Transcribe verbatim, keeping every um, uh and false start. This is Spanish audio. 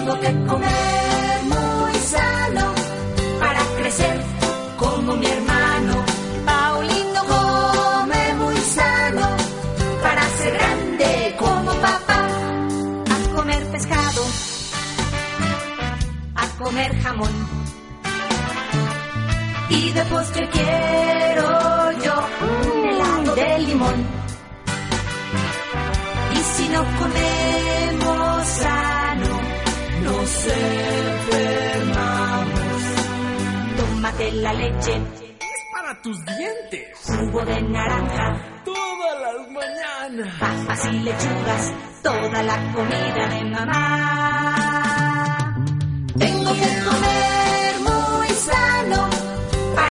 Tengo que comer muy sano para crecer como mi hermano. Paulino come muy sano para ser grande como papá. A comer pescado, a comer jamón, y de postre quiero yo un helado de limón. Y si no comemos sano, nos enfermamos. Tómate la leche, es para tus dientes. Jugo de naranja, todas las mañanas. Papas y lechugas, toda la comida de mamá. Tengo que comer